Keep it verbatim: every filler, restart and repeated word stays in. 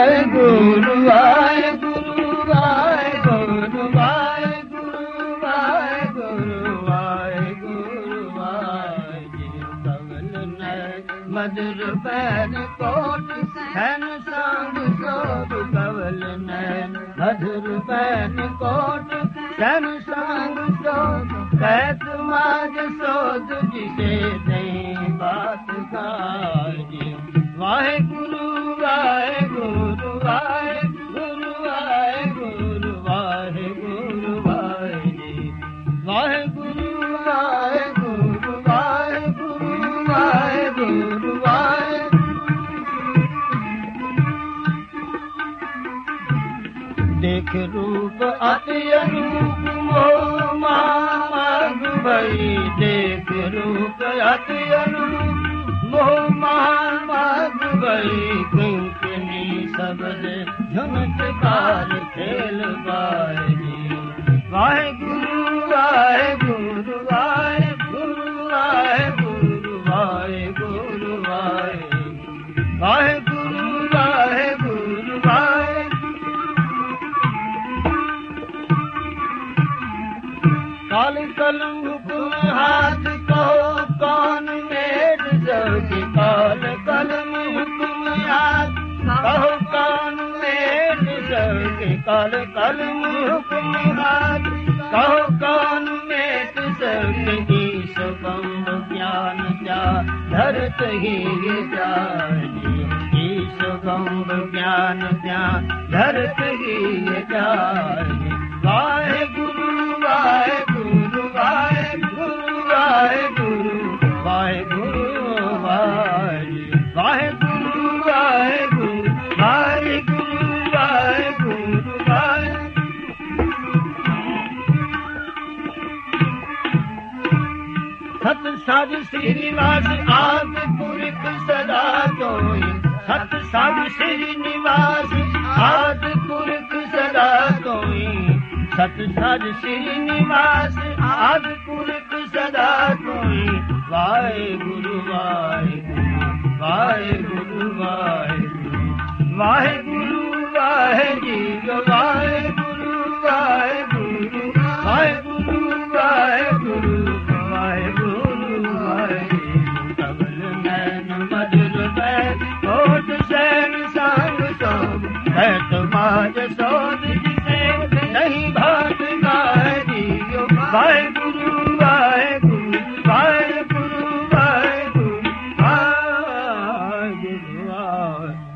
ਵਾਹਿਗੁਰੂ ਵਾਹਿਗੁਰੂ ਵਾਹਿਗੁਰੂ ਵਾਹਿਗੁਰੂ ਵਾਹਿਗੁਰੂ ਵਾਹਿਗੁਰੂ ਵਾਹਿਗੁਰੂ ਕਵਲ ਨੈ ਮਧੁਰ ਪੈਨ ਕੋਟ ਸੈਨ ਸੰਗ ਸੋਭ ਕਵਲ ਨੈ ਮਧੁਰ ਪੈਨ ਕੋਟ ਸੈਨ ਸੰਗ ਸੋਭ ਕਹਿਤ ਮਾਜ ਸੋਧ ਜਿਸੇ ਨਹੀਂ ਬਾਤ ਕਾਜੀ ਵਾਹਿਗੁਰੂ ਵਾਹਿਗੁਰੂ ਵਾਹਿਗੁਰੂ ਵਾਹਿਗੁਰੂ ਵਾਹਿਗੁਰੂ ਵਾਹਿਗੁਰੂ ਵਾਹਿਗੁਰੂ ਵਾਹਿਗੁਰੂ ਵਾਹਿਗੁਰੂ ਵਾਹਿਗੁਰੂ ਵਾਹਿਗੁਰੂ ਦੇਖ ਰੂਪ ਅਤਿ ਅਨੂਪ ਮੋਹ ਮਾਗ ਭਈ ਦੇਖ ਰੂਪ ਅਤਿ ਅਨੂਪ ਮੋਹ ਮਾਗ ਭਈ ਕਿੰਕਨੀ ਸਬਦ ਝੁਨਕਾਰ ਖੇਲ ਬਾਜੀ ਵਾਹਿਗੁਰੂ ਵਾਹਿਗੁਰੂ ਵਾਹਿਗੁਰੂ ਵਾਹਿਗੁਰੂ ਵਾਹਿਗੁਰੂ ਵਾਹਿਗੁਰੂ ਵਾਹਿਗੁਰੂ ਵਾਹਿਗੁਰੂ ਵਾਹਿਗੁਰੂ काल कलम हुकुम हाथ कहो कौन मेट जोगी काल कलम हुकुम हाथ कहो कौन मेट जोगी काल कलम हुकुम हाथ कहो कौन मेट जोगी ईश बंब ज्ञान जा धरत ही जानी ईश बंब ज्ञान जा धरत ही जानी वाहेगुरु वाहेगुरु वाहेगुरु वाहेगुरु वाहेगुरु वाहेगुरु वाहेगुरु वाहेगुरु वाहेगुरु वाहेगुरु सत साध श्रीनिवास आदि पुरख सदा कोई सत साध श्रीनिवास आदि पुरख सदा कोई सत साध श्रीनिवास आदि पुरख सदा कोई वाहेगुरु वाहेगुरु वाहेगुरु वाहेगुरु वाहेगुरु वाहेगुरु वाहेगुरु वाहेगुरु वाहेगुरु वाहेगुरु वाहेगुरु वाहेगुरु कबल नैन मधुर बैठ कोट सैन संग सोभ बैठ माज सोध जिसे नहीं भात गाजियो वाहेगुरु वाहेगुरु वाहेगुरु वाहेगुरु वाहेगुरु